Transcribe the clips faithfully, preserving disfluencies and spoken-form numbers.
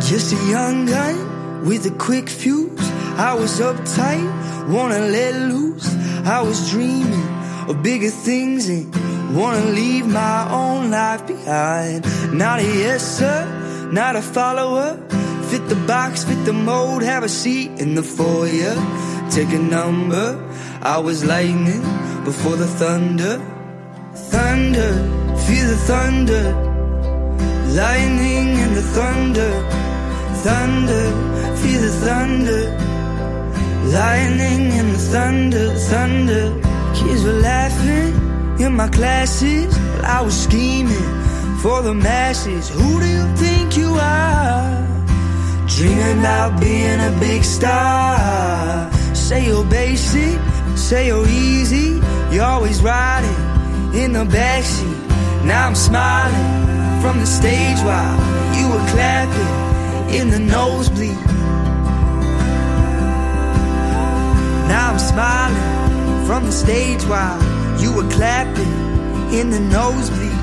Just a young gun with a quick fuse. I was uptight, wanna let loose. I was dreaming of bigger things and wanna leave my own life behind. Not a yes sir, not a follower. Fit the box, fit the mold, have a seat in the foyer. Take a number, I was lightning before the thunder. Thunder, feel the thunder. Lightning and the thunder. Thunder, feel the thunder. Lightning and the thunder, thunder. Kids were laughing in my classes while I was scheming for the masses. Who do you think you are? Dreaming about being a big star. Say you're basic, say you're easy. You're always riding in the backseat. Now I'm smiling from the stage while you were clapping in the nosebleed. Now I'm smiling from the stage while you were clapping in the nosebleed.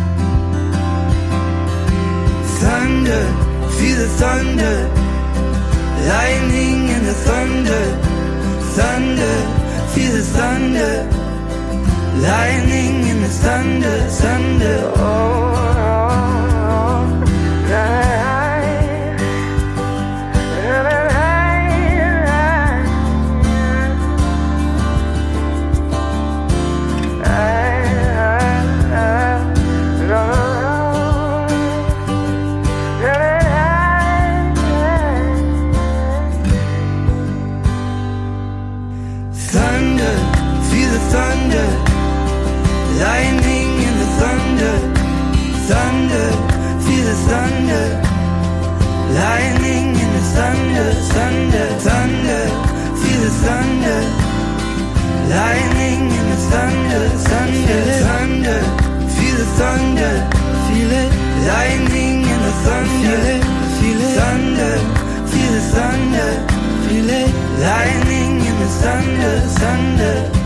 Thunder, feel the thunder. Lightning and the thunder. Thunder, feel the thunder. Lightning and the thunder, thunder. Oh, oh, oh. Thunder, feel the thunder. Lightning and the thunder. Thunder, feel the thunder. Lightning and the thunder, thunder, thunder, feel the thunder. Lightning and the thunder, thunder, thunder, feel the thunder. Feel it, lightning and the thunder. Feel it, thunder, feel the thunder. Feel it, lightning and the thunder, thunder.